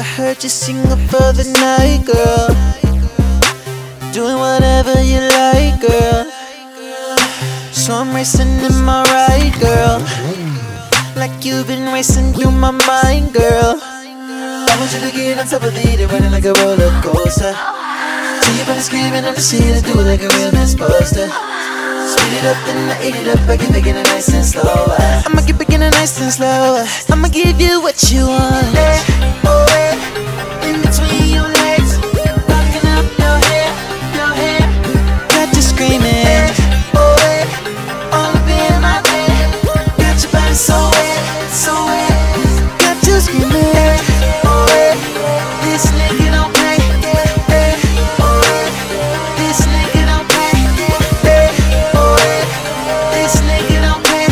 I heard you single for the night, girl. Doing whatever you like, girl. So I'm racing in my ride, girl. Like you've been racing through my mind, girl. I want you to get on top of it and running like a roller coaster. So you better scream and I'm just here to do it like a real Mythbuster. Speed it up, then I eat it up. I keep making it nice and slow. I'ma keep making it nice and slow. I'ma give you what you want. In between your legs, rocking up your hair. Got you screaming. All up in my bed. Got your body so wet. Got you screaming. This nigga don't play. This nigga don't play. This nigga don't play.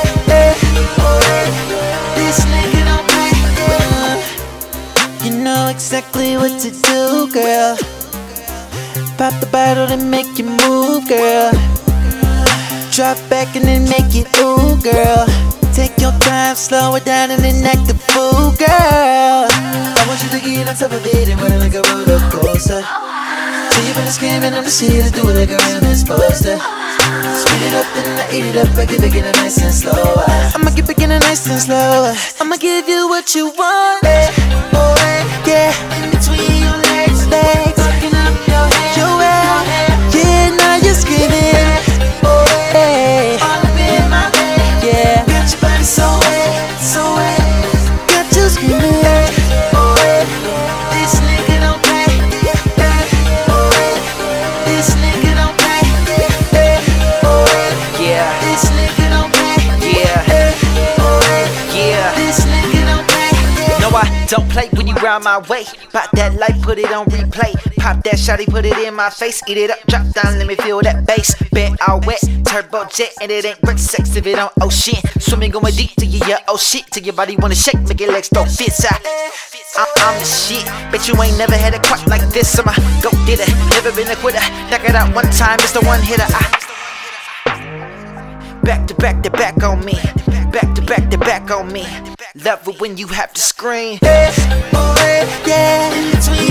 This nigga don't play. You know exactly what to do, girl. Pop the bottle and make you move, girl. Drop back and then make it ooh, girl. Take your time, slow it down and then act the fool, girl. I want you to get on top of it and run like a roller coaster. So you better scream and I'm just here to do it like a real Mythbuster. Speed it up then I eat it up. I keep making it nice and slow. I'ma keep making it nice and slow. I'ma give you what you want. Yeah, in between your legs. Rocking up your hair. Yeah, now you're screaming. All up in my bed. Yeah, got your body so wet. Got you screaming. This nigga don't play. This nigga don't play. Yeah, This nigga don't play. yeah, yeah. This nigga don't play. No, I don't play when you round my way. Pop that light, put it on replay. Pop that shawty, put it in my face. Eat it up, drop down, let me feel that bass. Bent all wet, turbo jet, and it ain't great sex if it don't ocean. Swimming going deep to you, yeah, oh shit. Till your body wanna shake, make your legs throw fits. I'm the shit. Bet you ain't never had a quack like this. I'm a go getter, never been a quitter. Knock it out one time, it's the one hitter. Back to back to back on me. Back to back to back on me. Love it when you have to scream. Yeah, in between